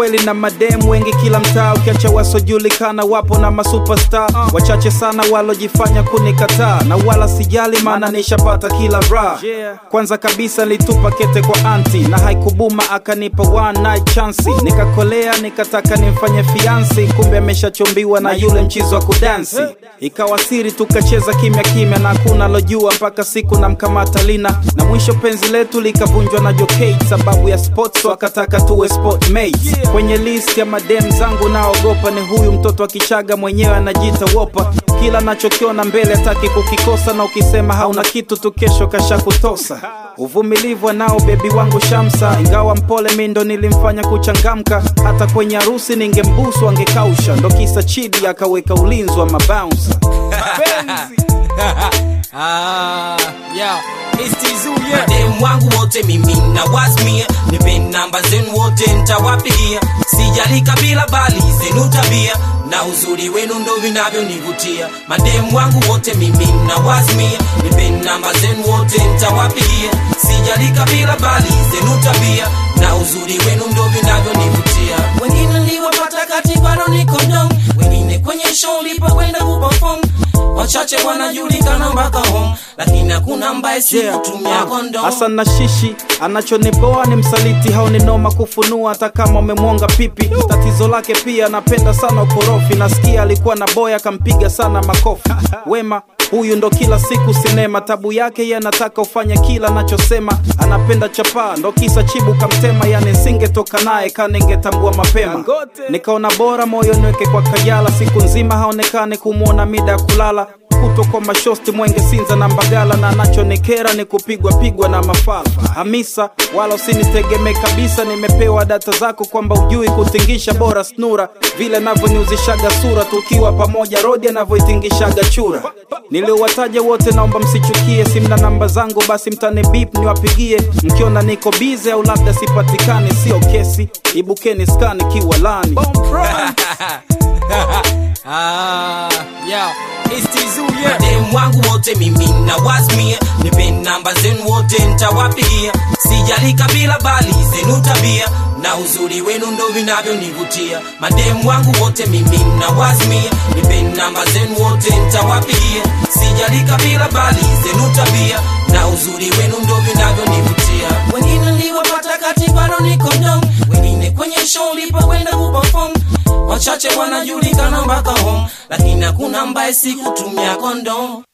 kweli na mademu wengi kila mtaa, ukiacha wasojulikana wapo na masuperstar. Wachache sana walojifanya kunikataa, na wala sijali maana nishapata kila raha. Kwanza kabisa nilitupa kete kwa auntie, na haikubuma akanipa one night chance. Nikakolea nikataka nimfanye fiancé, kumbe ameshachombiwa na yule mchizo wa kudansi. Ikawa siri tukacheza kimya kimya, na hakuna lojua mpaka siku na mkamata Lina. Na mwisho penzi letu likavunjwa na Jokate, sababu ya sports wakataka tuwe sportmates. Kwenye list ya madem zangu naogopa ni huyu mtoto wa Kichaga, mwenyewe anajiita wopa. Kila nachokiona mbele hataki kukikosa, na ukisema hauna kitu tu kesho kasha kutosa. Uvumilivu nao baby wangu Shamsa, ingawa mpole mimi ndo nilimfanya kuchangamka. Hata kwenye harusi ningembusu angekausha, ndo kisa Chidi akaweka ulinzi wa mabouncer. Madem wangu wote mimi na wasmia, nipe namba zenu wote nitawapigia. Sijali kabila bali zenu tabia, na uzuri wenu ndo vinavyonivutia. Madem wangu wote mimi na wasmia, nipe namba zenu wote nitawapigia. Sijali kabila bali zenu tabia, na uzuri wenu ndo vinavyonivutia. Wengine niliwapata kati bado niko down, wengine kwenye show lipa kwenda kuperform. Wachache wanajulikana mpaka home, lakini hakuna ambaye si kutumia kondom. Hassan na Shishi anachoniboa ni msaliti, hao ni noma kufunua hata kama umemwonga pipi. Tatizo lake pia anapenda sana ukorofi, nasikia alikuwa na boya kampiga sana makofi. Wema huyu ndo kila siku sinema, tabu yake yeye anataka ufanye kila anachosema. Anapenda chapa ndo kisa Chibu kamtema, yani singetoka naye kaningetambua mapema. Nikaona bora moyo niweke kwa Kajala, siku nzima haonekane kumuona mida ya kulala. Kuto kwa mashosti Mwenge Sinza na Mbagala, na anachonikera ni kupigwa na mafala. Hamisa wala usinitegemee kabisa, nimepewa data zako kwamba ujui kutingisha, bora snura vile navyoniuzishaga sura. Tukiwa pamoja rodi anavyoitingishaga chura. Niliowataja wote naomba msichukie, simna namba zangu basi mtane beep niwapigie. Mkiona niko busy au labda sipatikani sio kesi, ibukeni skani kiwalani. Madem wangu wote mimi na wasmia, nipe namba zenu wote nitawapigia. Sijali kabila bali zenu tabia, na uzuri wenu ndo vinavyonivutia. Madem wangu wote mimi na wasmia, nipe namba zenu wote nitawapigia. Sijali kabila bali zenu tabia, na uzuri wenu ndo vinavyonivutia. Wengine niliwapata kati bado niko down, wengine kwenye show lipa kwenda kuperform. Wachache wanajulikana mpaka home, lakini hakuna ambaye si kutumia kondom.